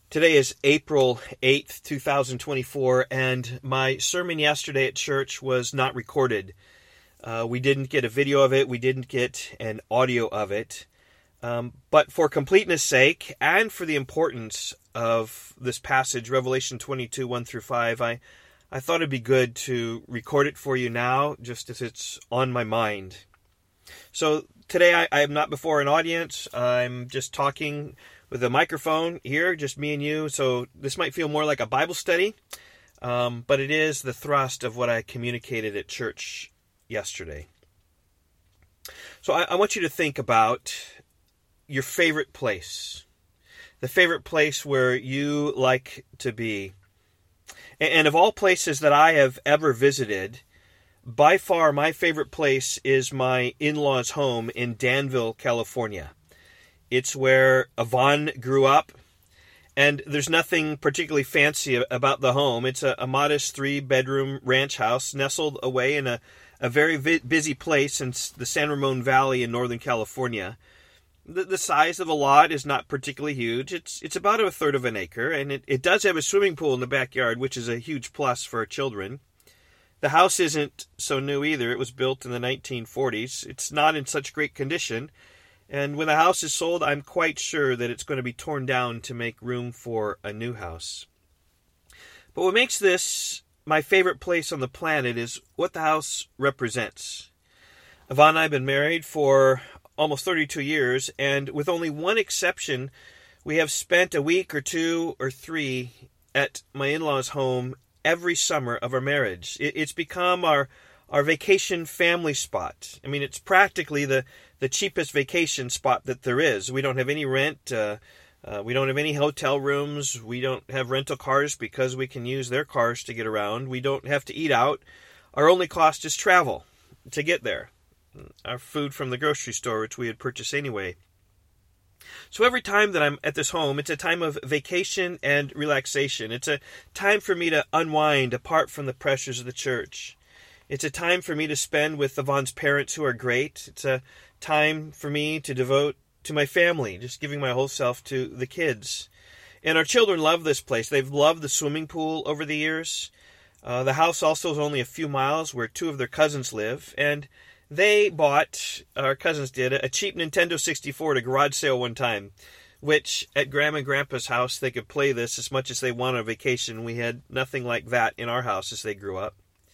Today is April 8th, 2024, and my sermon yesterday at church was not recorded. We didn't get a video of it. We didn't get an audio of it. But for completeness' sake, and for the importance of this passage, Revelation 22, 1 through 5, I thought it'd be good to record it for you now, just as it's on my mind. So today I am not before an audience. I'm just talking with a microphone here, just me and you. So this might feel more like a Bible study, but it is the thrust of what I communicated at church yesterday. So I want you to think about your favorite place, the favorite place where you like to be. And of all places that I have ever visited, by far my favorite place is my in-laws' home in Danville, California. It's where Yvonne grew up, and there's nothing particularly fancy about the home. It's a modest 3-bedroom ranch house nestled away in a very busy place in the San Ramon Valley in Northern California. The size of the lot is not particularly huge. It's about a third of an acre, and it does have a swimming pool in the backyard, which is a huge plus for our children. The house isn't so new either. It was built in the 1940s. It's not in such great condition. And when the house is sold, I'm quite sure that it's going to be torn down to make room for a new house. But what makes this my favorite place on the planet is what the house represents. Yvonne and I have been married for almost 32 years, and with only one exception, we have spent a week or 2 or 3 at my in-laws' home every summer of our marriage. It's become our vacation family spot. I mean, it's practically the cheapest vacation spot that there is. We don't have any rent. We don't have any hotel rooms. We don't have rental cars because we can use their cars to get around. We don't have to eat out. Our only cost is travel to get there. Our food from the grocery store, which we had purchased anyway. So every time that I'm at this home, it's a time of vacation and relaxation. It's a time for me to unwind apart from the pressures of the church. It's a time for me to spend with Yvonne's parents, who are great. It's a time for me to devote to my family, just giving my whole self to the kids. And our children love this place. They've loved the swimming pool over the years. The house also is only a few miles where 2 of their cousins live. And they bought, our cousins did, a cheap Nintendo 64 at a garage sale one time, which at Grandma and Grandpa's house, they could play this as much as they wanted on vacation. We had nothing like that in our house as they grew up.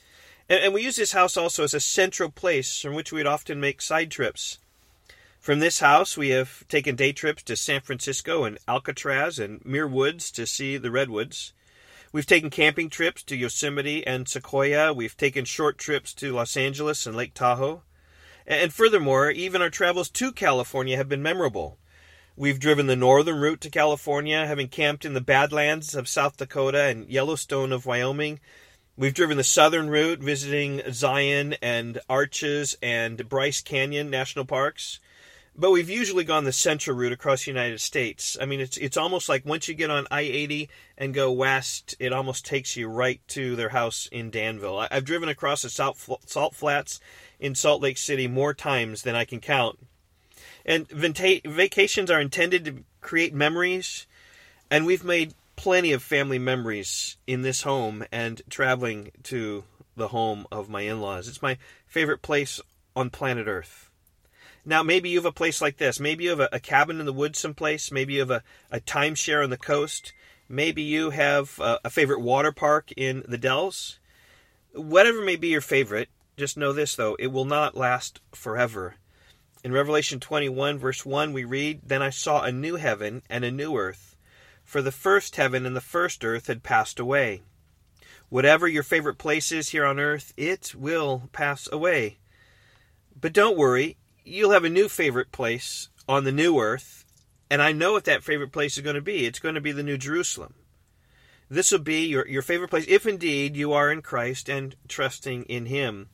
And we use this house also as a central place from which we'd often make side trips. From this house, we have taken day trips to San Francisco and Alcatraz and Muir Woods to see the redwoods. We've taken camping trips to Yosemite and Sequoia. We've taken short trips to Los Angeles and Lake Tahoe. And furthermore, even our travels to California have been memorable. We've driven the northern route to California, having camped in the Badlands of South Dakota and Yellowstone of Wyoming. We've driven the southern route, visiting Zion and Arches and Bryce Canyon National Parks. But we've usually gone the central route across the United States. I mean, it's almost like once you get on I-80 and go west, it almost takes you right to their house in Danville. I've driven across the salt flats in Salt Lake City more times than I can count. And vacations are intended to create memories, and we've made plenty of family memories in this home and traveling to the home of my in-laws. It's my favorite place on planet Earth. Now, maybe you have a place like this. Maybe you have a cabin in the woods someplace. Maybe you have a timeshare on the coast. Maybe you have a favorite water park in the Dells. Whatever may be your favorite, just know this, though. It will not last forever. In Revelation 21, verse 1, we read, "Then I saw a new heaven and a new earth, for the first heaven and the first earth had passed away." Whatever your favorite place is here on earth, it will pass away. But don't worry. You'll have a new favorite place on the new earth, and I know what that favorite place is going to be. It's going to be the New Jerusalem. This will be your favorite place, if indeed you are in Christ and trusting in Him.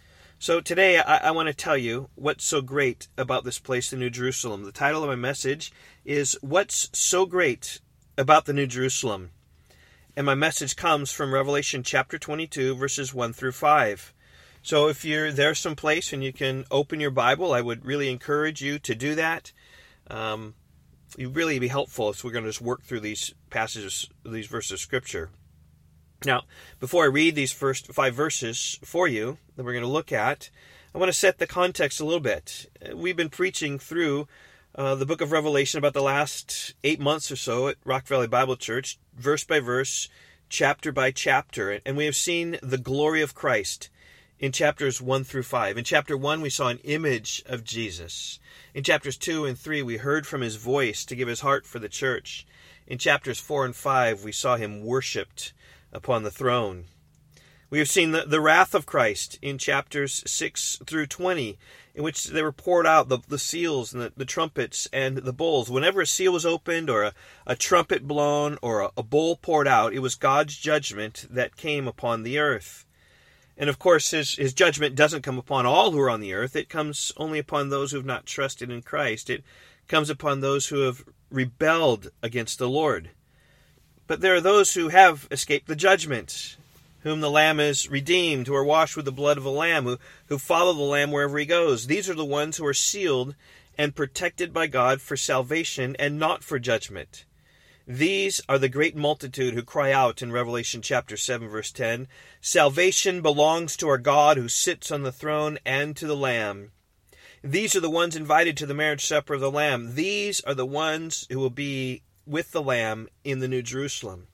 So today I want to tell you what's so great about this place, the New Jerusalem. The title of my message is "What's So Great About the New Jerusalem?" And my message comes from Revelation chapter 22, verses 1 through 5. So if you're there someplace and you can open your Bible, I would really encourage you to do that. It would really be helpful if we're going to just work through these passages, these verses of Scripture. Now, before I read these first 5 verses for you that we're going to look at, I want to set the context a little bit. We've been preaching through the book of Revelation about the last 8 months or so at Rock Valley Bible Church, verse by verse, chapter by chapter, and we have seen the glory of Christ in chapters 1 through 5. In chapter 1, we saw an image of Jesus. In chapters 2 and 3, we heard from his voice to give his heart for the church. In chapters 4 and 5, we saw him worshipped upon the throne. We have seen the wrath of Christ in chapters 6 through 20, in which they were poured out, the seals and the trumpets and the bowls. Whenever a seal was opened or a trumpet blown or a bowl poured out, it was God's judgment that came upon the earth. And of course, his judgment doesn't come upon all who are on the earth. It comes only upon those who have not trusted in Christ. It comes upon those who have rebelled against the Lord. But there are those who have escaped the judgment, whom the Lamb is redeemed, who are washed with the blood of the Lamb, who follow the Lamb wherever he goes. These are the ones who are sealed and protected by God for salvation and not for judgment. These are the great multitude who cry out in Revelation chapter 7, verse 10, "Salvation belongs to our God who sits on the throne and to the Lamb." These are the ones invited to the marriage supper of the Lamb. These are the ones who will be with the Lamb in the New Jerusalem.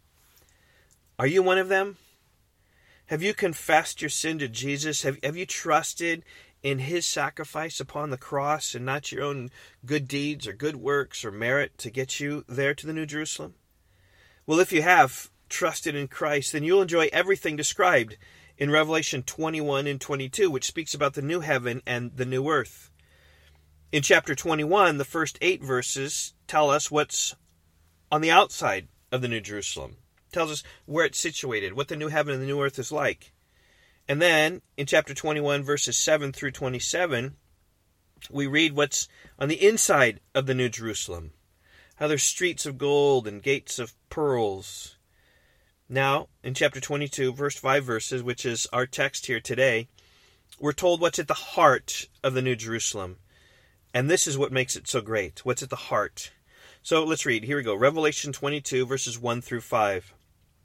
Are you one of them? Have you confessed your sin to Jesus? Have you trusted in his sacrifice upon the cross and not your own good deeds or good works or merit to get you there to the New Jerusalem? Well, if you have trusted in Christ, then you'll enjoy everything described in Revelation 21 and 22, which speaks about the new heaven and the new earth. In chapter 21, the first 8 verses tell us what's on the outside of the New Jerusalem. It tells us where it's situated, what the new heaven and the new earth is like. And then, in chapter 21, verses 7 through 27, we read what's on the inside of the New Jerusalem. How there's streets of gold and gates of pearls. Now, in chapter 22, first 5 verses, which is our text here today, we're told what's at the heart of the New Jerusalem. And this is what makes it so great. What's at the heart? So let's read. Here we go. Revelation 22, verses 1 through 5.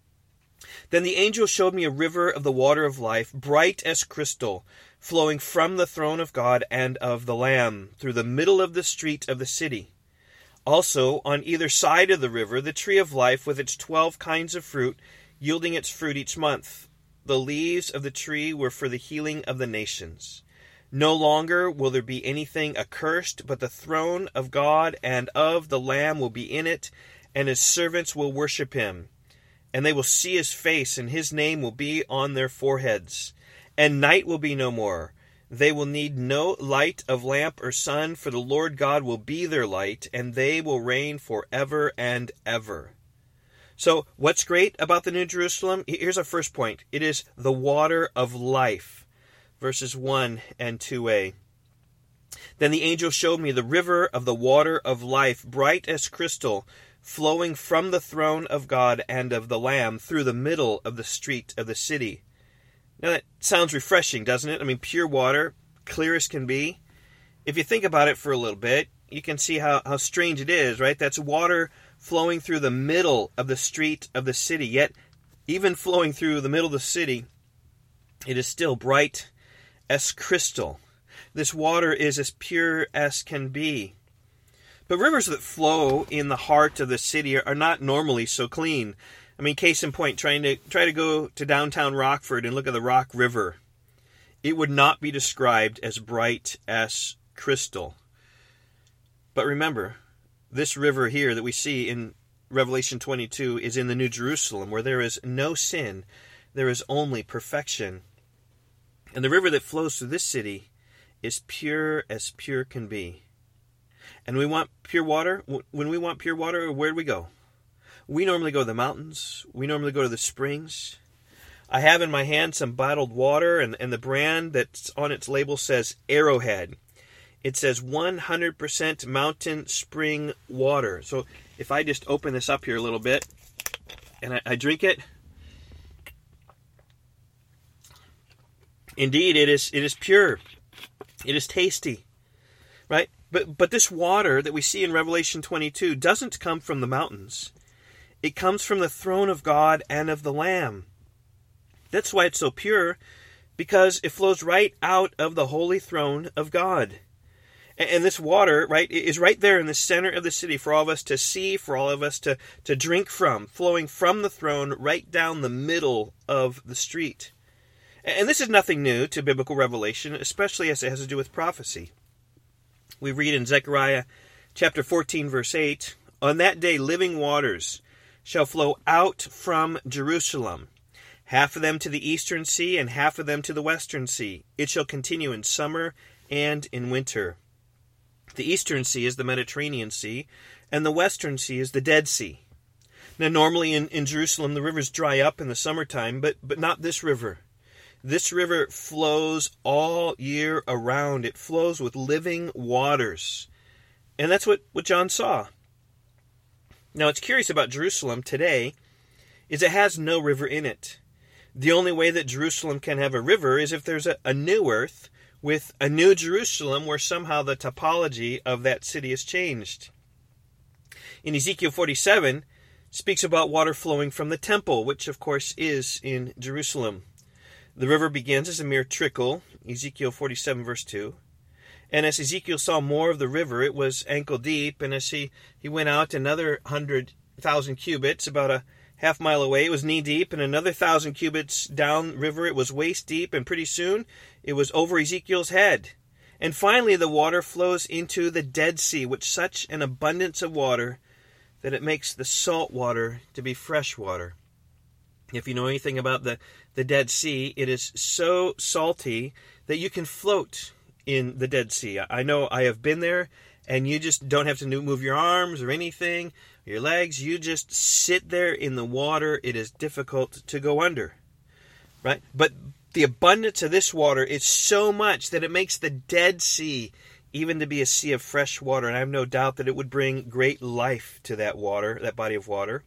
Then the angel showed me a river of the water of life, bright as crystal, flowing from the throne of God and of the Lamb, through the middle of the street of the city. Also, on either side of the river, the tree of life with its 12 kinds of fruit, yielding its fruit each month. The leaves of the tree were for the healing of the nations. No longer will there be anything accursed, but the throne of God and of the Lamb will be in it, and his servants will worship him. And they will see his face, and his name will be on their foreheads. And night will be no more. They will need no light of lamp or sun, for the Lord God will be their light, and they will reign forever and ever. So, what's great about the New Jerusalem? Here's our first point. It is the water of life. Verses 1 and 2a. Then the angel showed me the river of the water of life, bright as crystal, flowing from the throne of God and of the Lamb through the middle of the street of the city. Now that sounds refreshing, doesn't it? I mean, pure water, clear as can be. If you think about it for a little bit, you can see how strange it is, right? That's water flowing through the middle of the street of the city. Yet, even flowing through the middle of the city, it is still bright as crystal. This water is as pure as can be. But rivers that flow in the heart of the city are not normally so clean. I mean, case in point, try to go to downtown Rockford and look at the Rock River. It would not be described as bright as crystal. But remember, this river here that we see in Revelation 22 is in the New Jerusalem, where there is no sin, there is only perfection. And the river that flows through this city is pure as pure can be. And we want pure water. When we want pure water, where do we go? We normally go to the mountains. We normally go to the springs. I have in my hand some bottled water, and the brand that's on its label says Arrowhead. It says 100% mountain spring water. So if I just open this up here a little bit, and I drink it, indeed, it is pure. It is tasty, right? But this water that we see in Revelation 22 doesn't come from the mountains. It comes from the throne of God and of the Lamb. That's why it's so pure, because it flows right out of the holy throne of God. And this water, right, is right there in the center of the city for all of us to see, for all of us to drink from, flowing from the throne right down the middle of the street. And this is nothing new to biblical revelation, especially as it has to do with prophecy. We read in Zechariah chapter 14, verse 8, "On that day living waters shall flow out from Jerusalem, half of them to the eastern sea and half of them to the western sea. It shall continue in summer and in winter." The eastern sea is the Mediterranean Sea, and the western sea is the Dead Sea. Now, normally in Jerusalem, the rivers dry up in the summertime, but not this river. This river flows all year around. It flows with living waters. And that's what John saw. Now, what's curious about Jerusalem today is it has no river in it. The only way that Jerusalem can have a river is if there's a new earth with a new Jerusalem where somehow the topology of that city is changed. In Ezekiel 47, speaks about water flowing from the temple, which of course is in Jerusalem. The river begins as a mere trickle, Ezekiel 47 verse 2. And as Ezekiel saw more of the river, it was ankle deep, and as he went out another 100,000 cubits, about a half mile away, it was knee deep, and another 1,000 cubits down river, it was waist deep, and pretty soon it was over Ezekiel's head. And finally the water flows into the Dead Sea, with such an abundance of water that it makes the salt water to be fresh water. If you know anything about the Dead Sea, it is so salty that you can float in the Dead Sea. I know I have been there, and you just don't have to move your arms or anything, your legs. You just sit there in the water. It is difficult to go under, right? But the abundance of this water is so much that it makes the Dead Sea even to be a sea of fresh water. And I have no doubt that it would bring great life to that water, that body of water.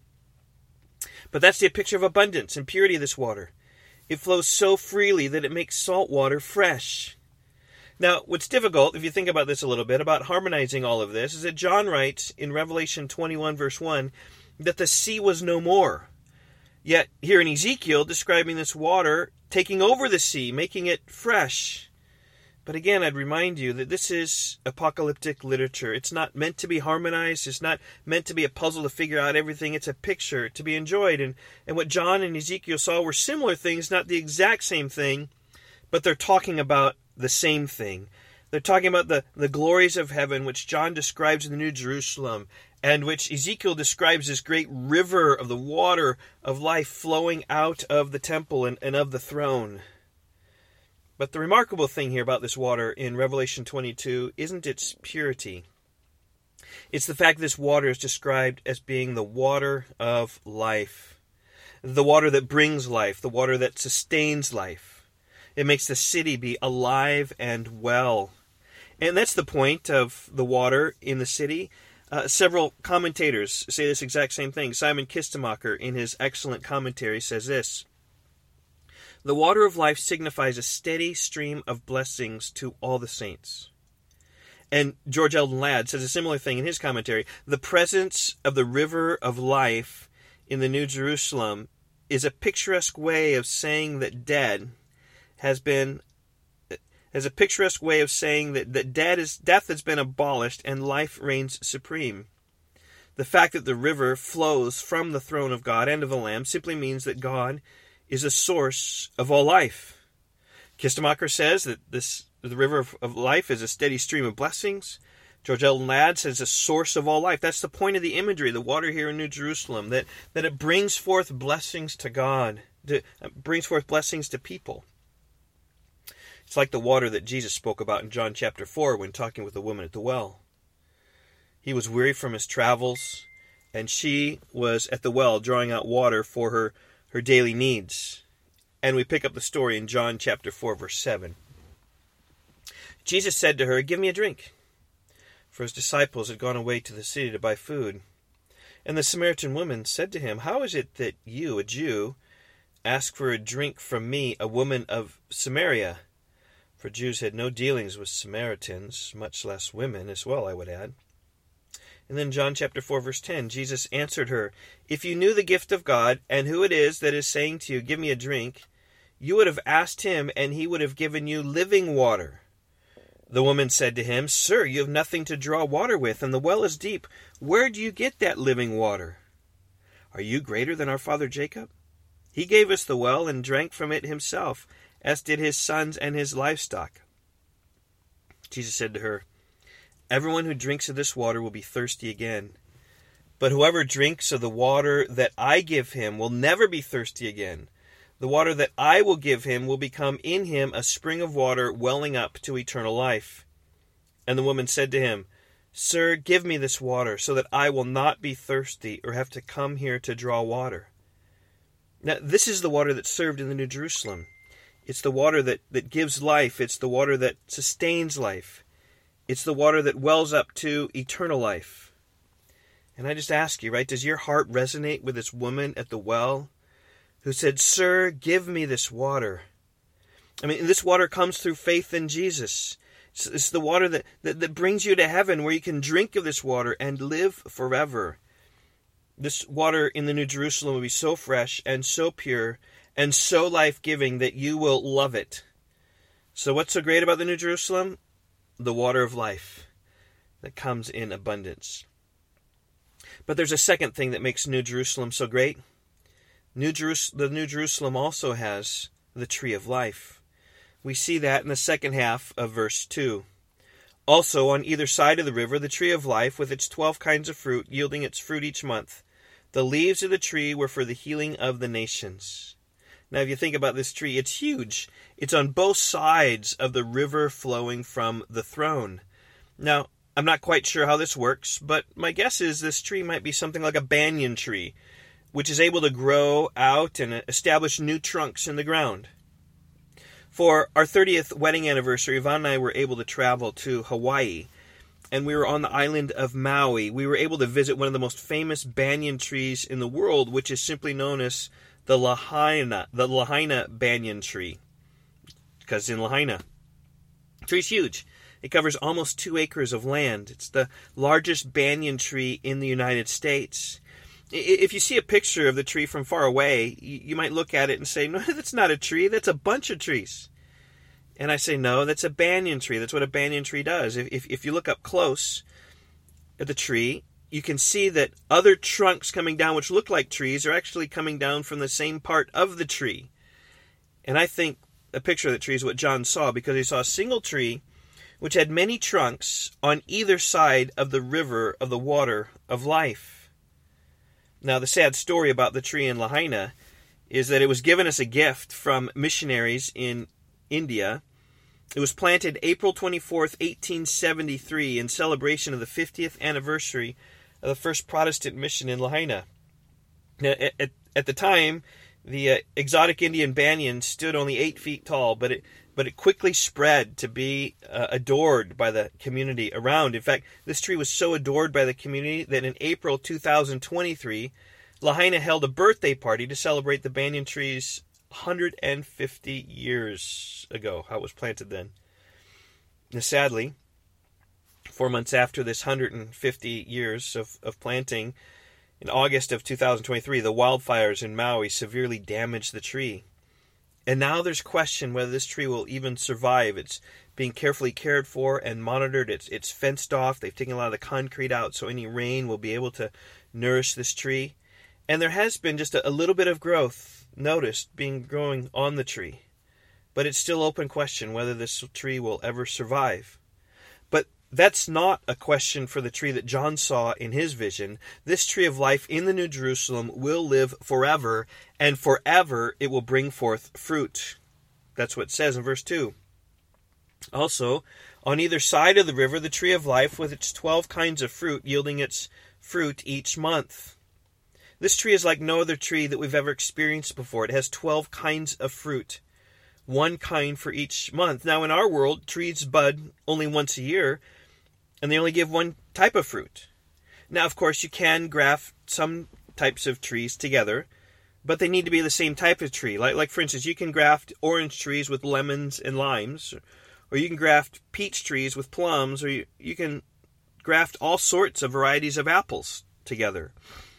But that's the picture of abundance and purity of this water. It flows so freely that it makes salt water fresh. Now, what's difficult, if you think about this a little bit, about harmonizing all of this, is that John writes in Revelation 21, verse 1, that the sea was no more. Yet, here in Ezekiel, describing this water taking over the sea, making it fresh. But again, I'd remind you that this is apocalyptic literature. It's not meant to be harmonized. It's not meant to be a puzzle to figure out everything. It's a picture to be enjoyed. And what John and Ezekiel saw were similar things, not the exact same thing, but they're talking about the same thing. They're talking about the glories of heaven, which John describes in the New Jerusalem, and which Ezekiel describes as great river of the water of life flowing out of the temple and of the throne. But the remarkable thing here about this water in Revelation 22 isn't its purity. It's the fact that this water is described as being the water of life. The water that brings life, the water that sustains life. It makes the city be alive and well. And that's the point of the water in the city. Several commentators say this exact same thing. Simon Kistemacher, in his excellent commentary, says this: "The water of life signifies a steady stream of blessings to all the saints." And George Eldon Ladd says a similar thing in his commentary. "The presence of the river of life in the New Jerusalem is a picturesque way of saying that death has been abolished and life reigns supreme. The fact that the river flows from the throne of God and of the Lamb simply means that God is a source of all life." Kistemacher says that the river of life is a steady stream of blessings. George Eldon Ladd says a source of all life. That's the point of the imagery, the water here in New Jerusalem, that it brings forth blessings to God, brings forth blessings to people. It's like the water that Jesus spoke about in John chapter 4 when talking with the woman at the well. He was weary from his travels, and she was at the well drawing out water for her daily needs. And we pick up the story in John chapter 4, verse 7. Jesus said to her, "Give me a drink." For his disciples had gone away to the city to buy food. And the Samaritan woman said to him, "How is it that you, a Jew, ask for a drink from me, a woman of Samaria? For Jews had no dealings with Samaritans, much less women as well, I would add. And then John chapter 4, verse 10, Jesus answered her, "If you knew the gift of God, and who it is that is saying to you, 'Give me a drink,' you would have asked him, and he would have given you living water." The woman said to him, "Sir, you have nothing to draw water with, and the well is deep. Where do you get that living water? Are you greater than our father Jacob? He gave us the well and drank from it himself, as did his sons and his livestock." Jesus said to her, "Everyone who drinks of this water will be thirsty again. But whoever drinks of the water that I give him will never be thirsty again. The water that I will give him will become in him a spring of water welling up to eternal life." And the woman said to him, "Sir, give me this water, so that I will not be thirsty or have to come here to draw water." Now, this is the water that's served in the New Jerusalem. It's the water that gives life. It's the water that sustains life. It's the water that wells up to eternal life. And I just ask you, right, does your heart resonate with this woman at the well who said, "Sir, give me this water"? I mean, this water comes through faith in Jesus. It's the water that brings you to heaven, where you can drink of this water and live forever. This water in the New Jerusalem will be so fresh and so pure and so life-giving that you will love it. So what's so great about the New Jerusalem? The water of life that comes in abundance. But there's a second thing that makes New Jerusalem so great. The New Jerusalem also has the tree of life. We see that in the second half of verse 2. "Also, on either side of the river, the tree of life, with its 12 kinds of fruit, yielding its fruit each month. The leaves of the tree were for the healing of the nations." Now, if you think about this tree, it's huge. It's on both sides of the river flowing from the throne. Now, I'm not quite sure how this works, but my guess is this tree might be something like a banyan tree, which is able to grow out and establish new trunks in the ground. For our 30th wedding anniversary, Yvonne and I were able to travel to Hawaii, and we were on the island of Maui. We were able to visit one of the most famous banyan trees in the world, which is simply known as the Lahaina banyan tree, because in Lahaina. The tree's huge. It covers almost 2 acres of land. It's the largest banyan tree in the United States. If you see a picture of the tree from far away, you might look at it and say, "No, that's not a tree, that's a bunch of trees." And I say, "No, that's a banyan tree. That's what a banyan tree does." If you look up close at the tree, you can see that other trunks coming down, which look like trees, are actually coming down from the same part of the tree. And I think a picture of the tree is what John saw, because he saw a single tree which had many trunks on either side of the river of the water of life. Now, the sad story about the tree in Lahaina is that it was given as a gift from missionaries in India. It was planted April 24th, 1873, in celebration of the 50th anniversary of the first Protestant mission in Lahaina. Now, at the time, the exotic Indian banyan stood only 8 feet tall, but it quickly spread to be adored by the community around. In fact, this tree was so adored by the community that in April 2023, Lahaina held a birthday party to celebrate the banyan tree's 150 years ago, how it was planted then. Now, sadly, 4 months after this 150 years of planting, in August of 2023, the wildfires in Maui severely damaged the tree. And now there's question whether this tree will even survive. It's being carefully cared for and monitored. It's fenced off. They've taken a lot of the concrete out, so any rain will be able to nourish this tree. And there has been just a little bit of growth noticed growing on the tree. But it's still open question whether this tree will ever survive. But that's not a question for the tree that John saw in his vision. This tree of life in the New Jerusalem will live forever, and forever it will bring forth fruit. That's what it says in verse 2. Also, on either side of the river, the tree of life with its 12 kinds of fruit, yielding its fruit each month. This tree is like no other tree that we've ever experienced before. It has 12 kinds of fruit, 1 kind for each month. Now, in our world, trees bud only once a year, and they only give 1 type of fruit. Now, of course, you can graft some types of trees together, but they need to be the same type of tree. Like for instance, you can graft orange trees with lemons and limes, or you can graft peach trees with plums, or you can graft all sorts of varieties of apples together.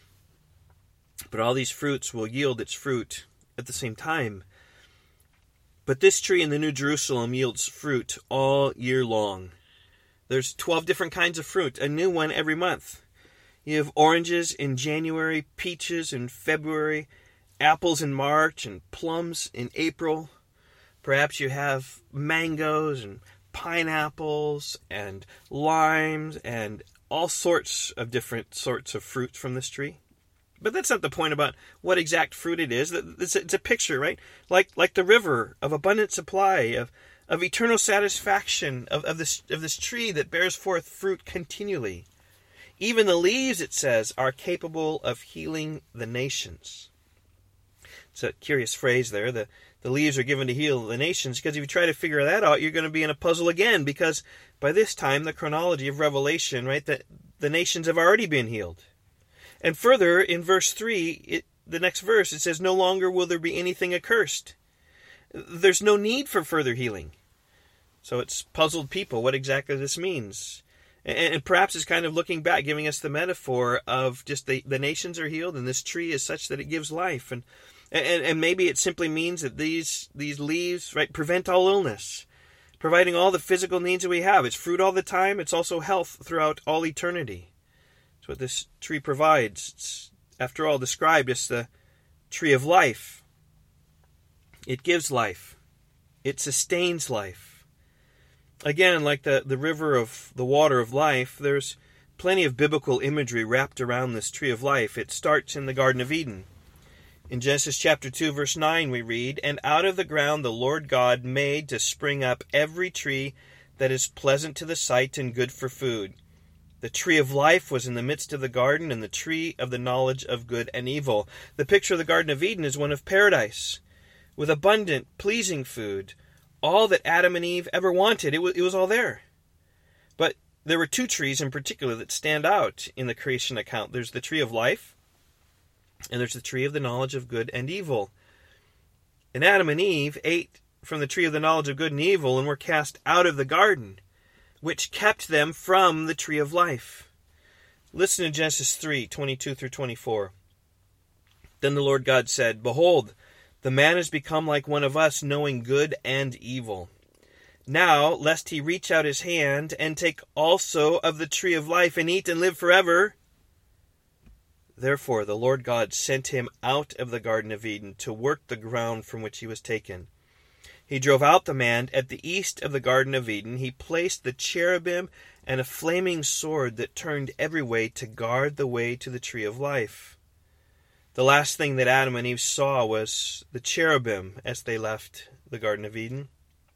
But all these fruits will yield its fruit at the same time. But this tree in the New Jerusalem yields fruit all year long. There's 12 different kinds of fruit, a new one every month. You have oranges in January, peaches in February, apples in March, and plums in April. Perhaps you have mangoes and pineapples and limes and all sorts of different sorts of fruit from this tree. But that's not the point about what exact fruit it is. It's a picture, right? Like the river of abundant supply, of eternal satisfaction, of this tree that bears forth fruit continually. Even the leaves, it says, are capable of healing the nations. It's a curious phrase there. The leaves are given to heal the nations, because if you try to figure that out, you're going to be in a puzzle again, because by this time, the chronology of Revelation, right, the nations have already been healed. And further, in verse 3, the next verse, it says, "No longer will there be anything accursed." There's no need for further healing. So it's puzzled people what exactly this means. And perhaps it's kind of looking back, giving us the metaphor of just the nations are healed, and this tree is such that it gives life. And maybe it simply means that these leaves, right, prevent all illness, providing all the physical needs that we have. It's fruit all the time. It's also health throughout all eternity. That's what this tree provides. It's, after all, described as the tree of life. It gives life. It sustains life. Again, like the river of the water of life, there's plenty of biblical imagery wrapped around this tree of life. It starts in the Garden of Eden. In Genesis chapter 2, verse 9, we read, "And out of the ground the Lord God made to spring up every tree that is pleasant to the sight and good for food. The tree of life was in the midst of the garden, and the tree of the knowledge of good and evil." The picture of the Garden of Eden is one of paradise, with abundant, pleasing food, all that Adam and Eve ever wanted. It was all there. But there were two trees in particular that stand out in the creation account. There's the tree of life, and there's the tree of the knowledge of good and evil. And Adam and Eve ate from the tree of the knowledge of good and evil and were cast out of the garden, which kept them from the tree of life. Listen to Genesis 3, 22 through 24. "Then the Lord God said, Behold, the man has become like one of us, knowing good and evil. Now, lest he reach out his hand and take also of the tree of life and eat and live forever. Therefore the Lord God sent him out of the Garden of Eden to work the ground from which he was taken. He drove out the man at the east of the Garden of Eden. He placed the cherubim and a flaming sword that turned every way to guard the way to the tree of life." The last thing that Adam and Eve saw was the cherubim as they left the Garden of Eden.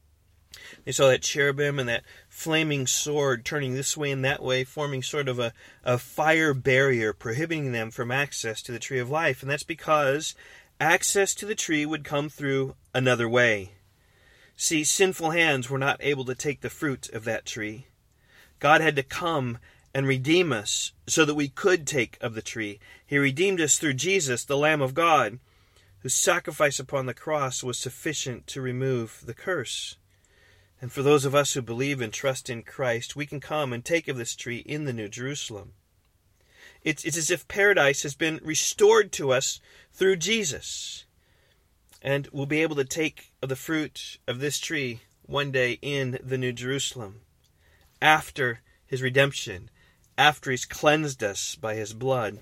They saw that cherubim and that flaming sword turning this way and that way, forming sort of a fire barrier, prohibiting them from access to the tree of life. And that's because access to the tree would come through another way. See, sinful hands were not able to take the fruit of that tree. God had to come and redeem us so that we could take of the tree. He redeemed us through Jesus, the Lamb of God, whose sacrifice upon the cross was sufficient to remove the curse. And for those of us who believe and trust in Christ, we can come and take of this tree in the New Jerusalem. It's as if paradise has been restored to us through Jesus. And we'll be able to take of the fruit of this tree one day in the New Jerusalem, after his redemption, after he's cleansed us by his blood.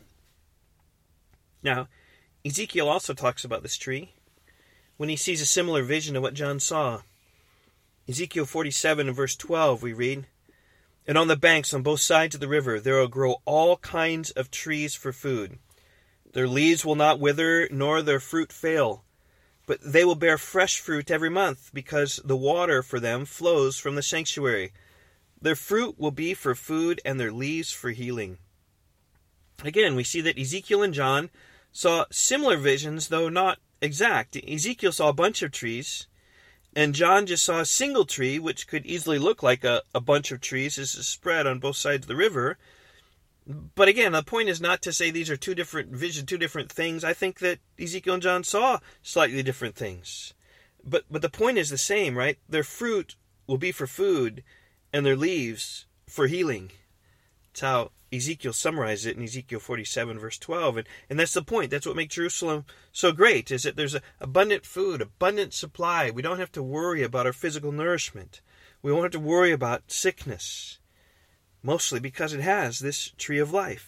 Now, Ezekiel also talks about this tree when he sees a similar vision of what John saw. Ezekiel 47 and verse 12 we read, "And on the banks on both sides of the river there will grow all kinds of trees for food. Their leaves will not wither, nor their fruit fail. But they will bear fresh fruit every month, because the water for them flows from the sanctuary. Their fruit will be for food, and their leaves for healing." Again, we see that Ezekiel and John saw similar visions, though not exact. Ezekiel saw a bunch of trees, and John just saw a single tree, which could easily look like a bunch of trees as is spread on both sides of the river. But again, the point is not to say these are two different visions, two different things. I think that Ezekiel and John saw slightly different things. But the point is the same, right? Their fruit will be for food, and their leaves for healing. That's how Ezekiel summarized it in Ezekiel 47, verse 12. And that's the point. That's what makes Jerusalem so great, is that there's abundant food, abundant supply. We don't have to worry about our physical nourishment. We won't have to worry about sickness, mostly because it has this tree of life.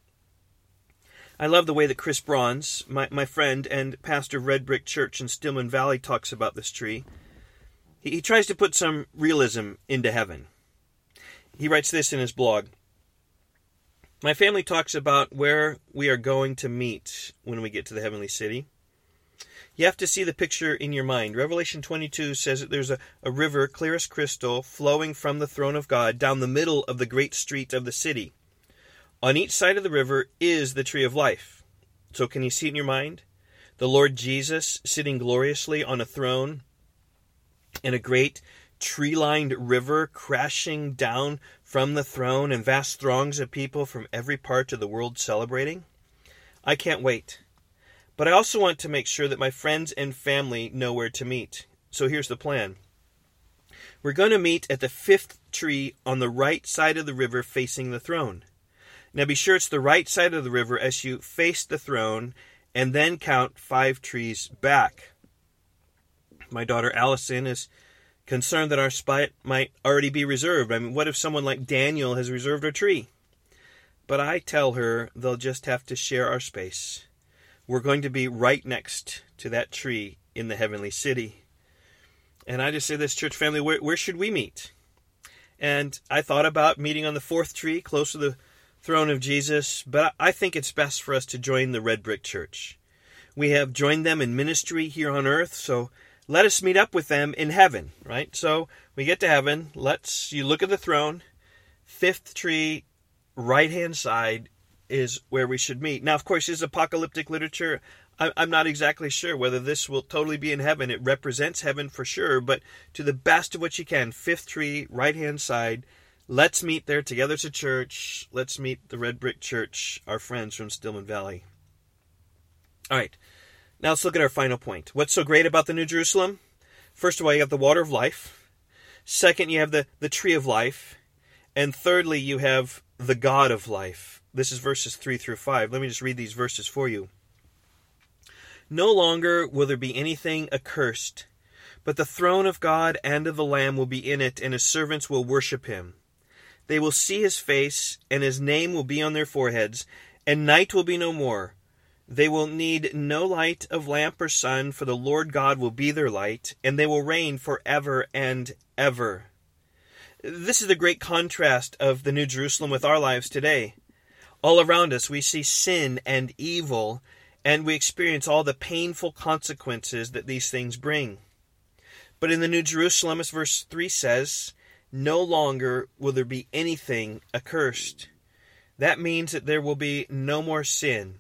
I love the way that Chris Bronze, my friend and pastor of Red Brick Church in Stillman Valley, talks about this tree. He tries to put some realism into heaven. He writes this in his blog. My family talks about where we are going to meet when we get to the heavenly city. You have to see the picture in your mind. Revelation 22 says that there's a river, clear as crystal, flowing from the throne of God down the middle of the great street of the city. On each side of the river is the tree of life. So can you see it in your mind? The Lord Jesus sitting gloriously on a throne, and a great tree-lined river crashing down from the throne, and vast throngs of people from every part of the world celebrating. I can't wait. But I also want to make sure that my friends and family know where to meet. So here's the plan. We're going to meet at the 5th tree on the right side of the river facing the throne. Now be sure it's the right side of the river as you face the throne, and then count 5 trees back. My daughter Allison is concerned that our spot might already be reserved. I mean, what if someone like Daniel has reserved a tree? But I tell her they'll just have to share our space. We're going to be right next to that tree in the heavenly city. And I just say this, church family, where should we meet? And I thought about meeting on the 4th tree, close to the throne of Jesus, but I think it's best for us to join the Red Brick Church. We have joined them in ministry here on earth, so let us meet up with them in heaven, right? So we get to heaven, you look at the throne, 5th tree, right-hand side is where we should meet. Now, of course, this is apocalyptic literature. I'm not exactly sure whether this will totally be in heaven. It represents heaven for sure, but to the best of what you can, 5th tree, right-hand side, let's meet there together as a church. Let's meet the Red Brick Church, our friends from Stillman Valley. All right, now let's look at our final point. What's so great about the New Jerusalem? First of all, you have the water of life. Second, you have the tree of life. And thirdly, you have the God of life. This is verses 3 through 5. Let me just read these verses for you. No longer will there be anything accursed, but the throne of God and of the Lamb will be in it, and his servants will worship him. They will see his face, and his name will be on their foreheads, and night will be no more. They will need no light of lamp or sun, for the Lord God will be their light, and they will reign forever and ever. This is the great contrast of the New Jerusalem with our lives today. All around us we see sin and evil, and we experience all the painful consequences that these things bring. But in the New Jerusalem, as verse 3 says, no longer will there be anything accursed. That means that there will be no more sin,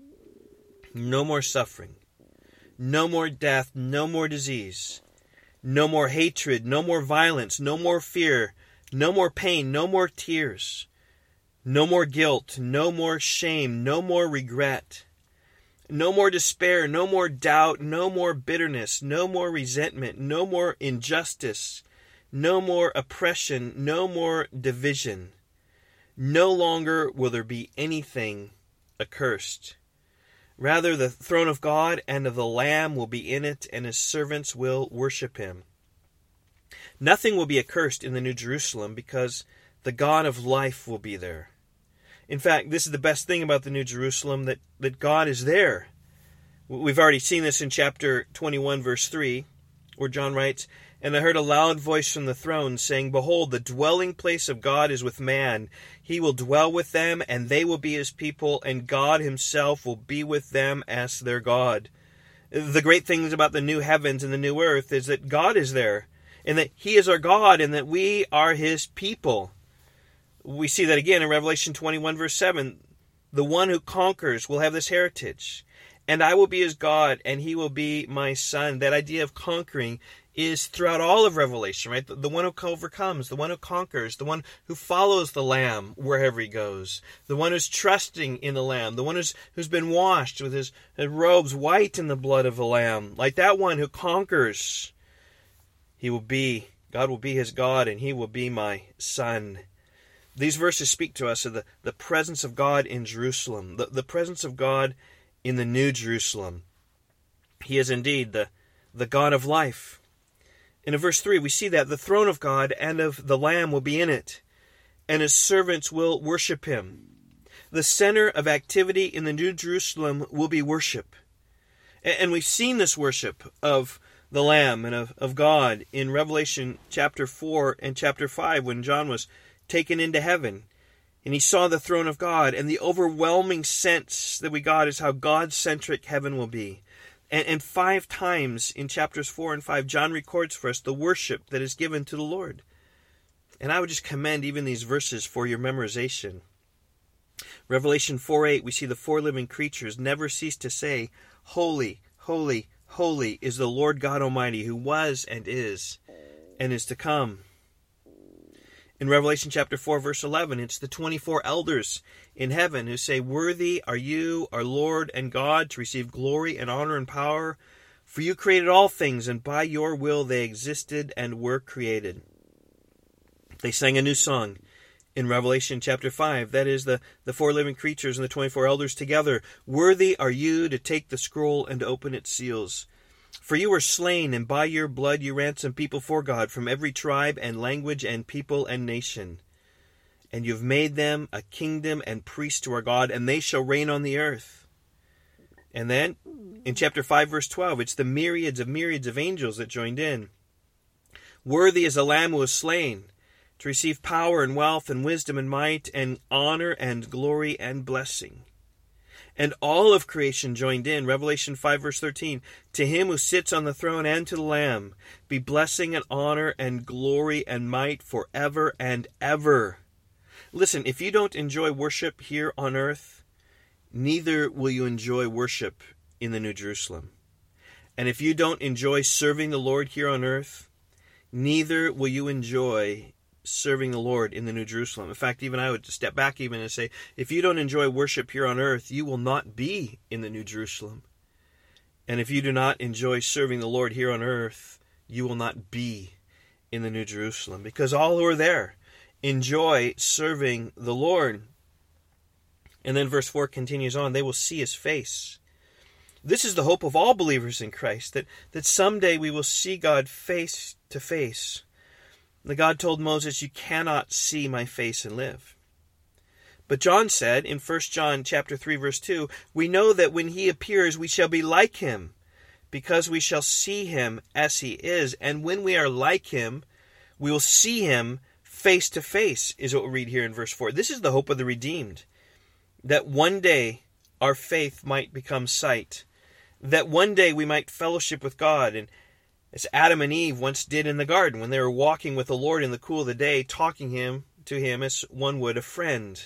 no more suffering, no more death, no more disease, no more hatred, no more violence, no more fear, no more pain, no more tears, no more guilt, no more shame, no more regret, no more despair, no more doubt, no more bitterness, no more resentment, no more injustice, no more oppression, no more division. No longer will there be anything accursed. Rather, the throne of God and of the Lamb will be in it, and his servants will worship him. Nothing will be accursed in the New Jerusalem because the God of life will be there. In fact, this is the best thing about the New Jerusalem, that God is there. We've already seen this in chapter 21, verse 3, where John writes, "And I heard a loud voice from the throne saying, Behold, the dwelling place of God is with man. He will dwell with them, and they will be his people, and God himself will be with them as their God." The great things about the new heavens and the new earth is that God is there, and that he is our God, and that we are his people. We see that again in Revelation 21, verse 7. The one who conquers will have this heritage, and I will be his God, and he will be my son. That idea of conquering is throughout all of Revelation, right? The one who overcomes, the one who conquers, the one who follows the Lamb wherever he goes, the one who's trusting in the Lamb, the one who's been washed with his robes white in the blood of the Lamb. Like that one who conquers, he will be God will be his God, and he will be my son. These verses speak to us of the presence of God in Jerusalem, the presence of God in the New Jerusalem. He is indeed the God of life. And in verse 3, we see that the throne of God and of the Lamb will be in it, and his servants will worship him. The center of activity in the New Jerusalem will be worship. And we've seen this worship of the Lamb and of God in Revelation chapter 4 and chapter 5 when John was taken into heaven and he saw the throne of God, and the overwhelming sense that we got is how God-centric heaven will be. And 5 times in chapters 4 and 5, John records for us the worship that is given to the Lord. And I would just commend even these verses for your memorization. Revelation 4:8, we see the 4 living creatures never cease to say, "Holy, holy, holy is the Lord God Almighty, who was and is to come." In Revelation chapter 4, verse 11, it's the 24 elders in heaven who say, "Worthy are you, our Lord and God, to receive glory and honor and power, for you created all things, and by your will they existed and were created." They sang a new song in Revelation chapter 5. That is the 4 living creatures and the 24 elders together. "Worthy are you to take the scroll and to open its seals. For you were slain, and by your blood you ransomed people for God from every tribe and language and people and nation. And you have made them a kingdom and priests to our God, and they shall reign on the earth." And then, in chapter 5, verse 12, it's the myriads of angels that joined in. "Worthy is the Lamb who was slain, to receive power and wealth and wisdom and might and honor and glory and blessing." And all of creation joined in. Revelation 5 verse 13. "To him who sits on the throne and to the Lamb be blessing and honor and glory and might forever and ever." Listen, if you don't enjoy worship here on earth, neither will you enjoy worship in the New Jerusalem. And if you don't enjoy serving the Lord here on earth, neither will you enjoy serving the Lord in the New Jerusalem. In fact, even I would step back even and say, if you don't enjoy worship here on earth, you will not be in the New Jerusalem. And if you do not enjoy serving the Lord here on earth, you will not be in the New Jerusalem. Because all who are there enjoy serving the Lord. And then verse 4 continues on, "They will see his face." This is the hope of all believers in Christ, that someday we will see God face to face. The God told Moses, "You cannot see my face and live." But John said in 1 John chapter 3 verse 2, "We know that when he appears we shall be like him, because we shall see him as he is. And when we are like him, we will see him face to face," is what we read here in verse 4. This is the hope of the redeemed, that one day our faith might become sight, that one day we might fellowship with God, and as Adam and Eve once did in the garden when they were walking with the Lord in the cool of the day, talking to him as one would a friend.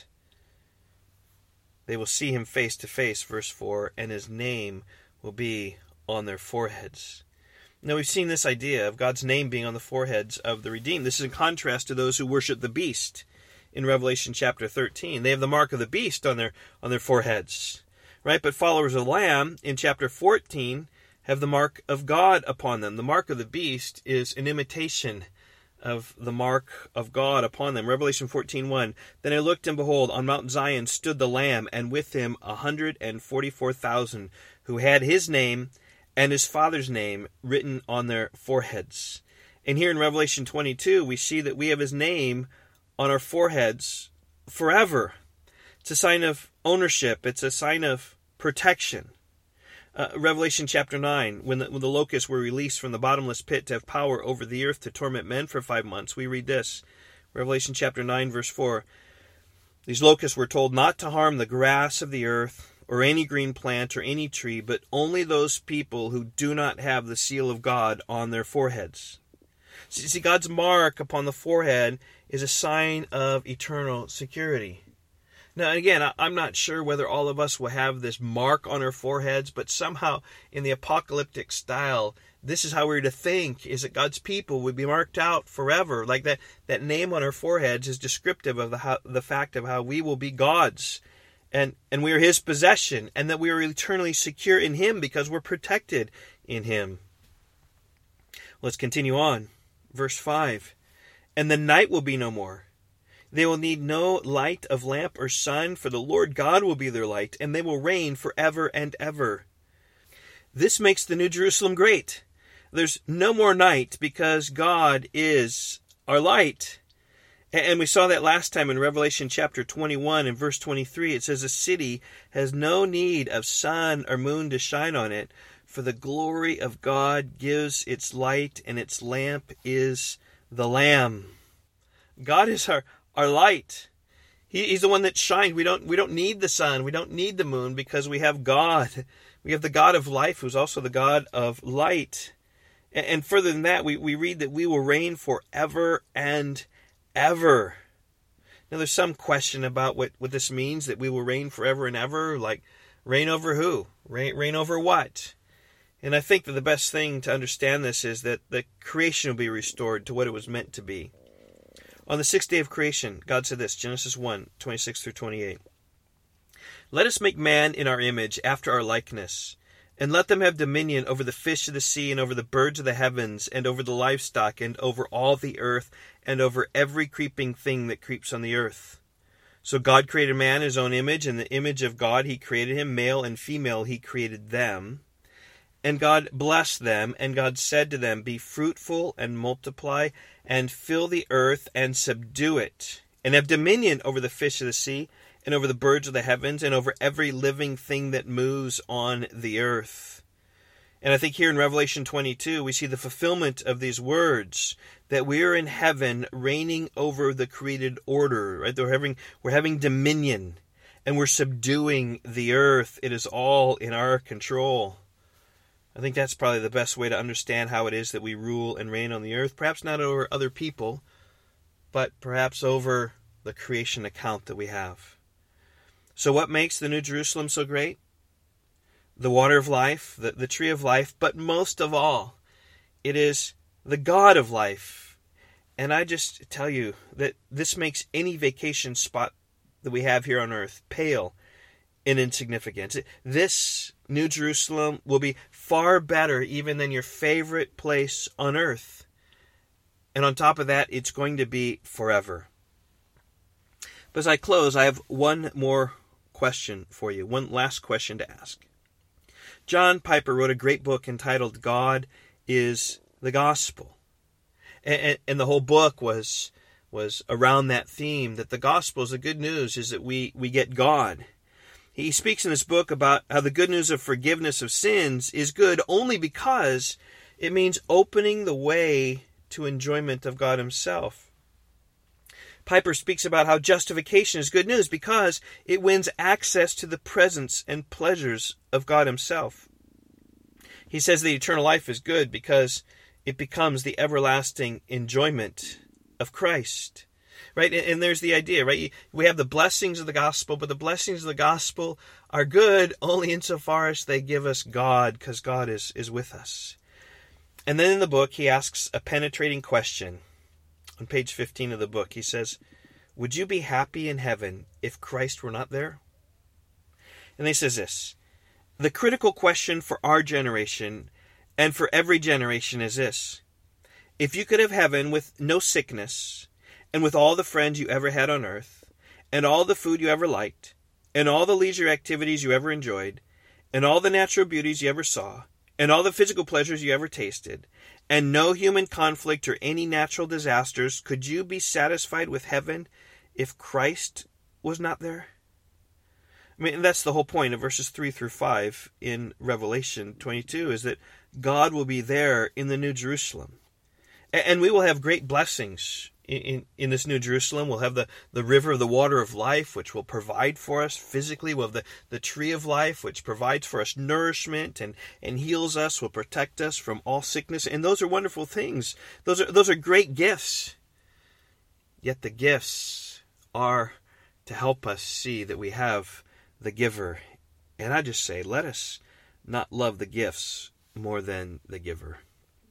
They will see him face to face, verse 4, and his name will be on their foreheads. Now we've seen this idea of God's name being on the foreheads of the redeemed. This is in contrast to those who worship the beast in Revelation chapter 13. They have the mark of the beast on their foreheads, right? But followers of the Lamb in chapter 14 have the mark of God upon them. The mark of the beast is an imitation of the mark of God upon them. Revelation 14:1. "Then I looked, and behold, on Mount Zion stood the Lamb, and with him 144,000, who had his name and his Father's name written on their foreheads." And here in Revelation 22, we see that we have his name on our foreheads forever. It's a sign of ownership. It's a sign of protection. Revelation chapter 9, when the locusts were released from the bottomless pit to have power over the earth to torment men for 5 months, we read this. Revelation chapter 9, verse 4. "These locusts were told not to harm the grass of the earth, or any green plant, or any tree, but only those people who do not have the seal of God on their foreheads." See, God's mark upon the forehead is a sign of eternal security. Now, again, I'm not sure whether all of us will have this mark on our foreheads, but somehow in the apocalyptic style, this is how we're to think, is that God's people would be marked out forever. Like that name on our foreheads is descriptive of the fact of how we will be God's, and we are his possession, and that we are eternally secure in him because we're protected in him. Let's continue on. Verse 5, and the night will be no more. They will need no light of lamp or sun, for the Lord God will be their light, and they will reign forever and ever. This makes the New Jerusalem great. There's no more night because God is our light. And we saw that last time in Revelation chapter 21 and verse 23. It says, a city has no need of sun or moon to shine on it, for the glory of God gives its light, and its lamp is the Lamb. God is our light. He's the one that shines. We don't need the sun. We don't need the moon because we have God. We have the God of life, who's also the God of light. And further than that, we read that we will reign forever and ever. Now there's some question about what this means, that we will reign forever and ever. Like, reign over who? Reign over what? And I think that the best thing to understand this is that the creation will be restored to what it was meant to be. On the sixth day of creation, God said this, Genesis 1, 26 through 28. Let us make man in our image, after our likeness, and let them have dominion over the fish of the sea, and over the birds of the heavens, and over the livestock, and over all the earth, and over every creeping thing that creeps on the earth. So God created man in his own image. In the image of God he created him, male and female he created them. And God blessed them, and God said to them, be fruitful and multiply, and fill the earth and subdue it, and have dominion over the fish of the sea, and over the birds of the heavens, and over every living thing that moves on the earth. And I think here in Revelation 22, we see the fulfillment of these words, that we are in heaven reigning over the created order, right? We're having dominion, and we're subduing the earth. It is all in our control. I think that's probably the best way to understand how it is that we rule and reign on the earth. Perhaps not over other people, but perhaps over the creation account that we have. So what makes the New Jerusalem so great? The water of life, the tree of life, but most of all, it is the God of life. And I just tell you that this makes any vacation spot that we have here on earth pale in insignificance. This New Jerusalem will be far better even than your favorite place on earth. And on top of that, it's going to be forever. But as I close, I have one more question for you, one last question to ask. John Piper wrote a great book entitled God is the Gospel. And the whole book was around that theme, that the gospel is the good news, is that we get God. He speaks in this book about how the good news of forgiveness of sins is good only because it means opening the way to enjoyment of God himself. Piper speaks about how justification is good news because it wins access to the presence and pleasures of God himself. He says that eternal life is good because it becomes the everlasting enjoyment of Christ. Right? And there's the idea, right? We have the blessings of the gospel, but the blessings of the gospel are good only insofar as they give us God, because God is with us. And then in the book, he asks a penetrating question. On page 15 of the book, he says, would you be happy in heaven if Christ were not there? And he says this, the critical question for our generation and for every generation is this: if you could have heaven with no sickness, and with all the friends you ever had on earth, and all the food you ever liked, and all the leisure activities you ever enjoyed, and all the natural beauties you ever saw, and all the physical pleasures you ever tasted, and no human conflict or any natural disasters, could you be satisfied with heaven if Christ was not there? I mean, that's the whole point of verses 3 through 5 in Revelation 22, is that God will be there in the New Jerusalem. And we will have great blessings in this New Jerusalem. We'll have the river of the water of life, which will provide for us physically. We'll have the tree of life, which provides for us nourishment and heals us, will protect us from all sickness. And those are wonderful things. Those are great gifts. Yet the gifts are to help us see that we have the giver. And I just say, let us not love the gifts more than the giver.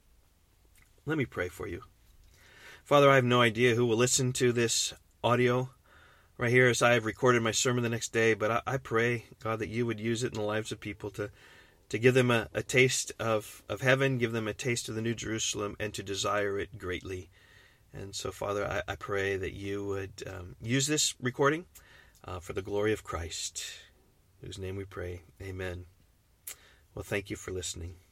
Let me pray for you. Father, I have no idea who will listen to this audio right here as I have recorded my sermon the next day, but I pray, God, that you would use it in the lives of people to to give them a taste of heaven, give them a taste of the New Jerusalem, and to desire it greatly. And so, Father, I pray that you would use this recording for the glory of Christ, in whose name we pray. Amen. Well, thank you for listening.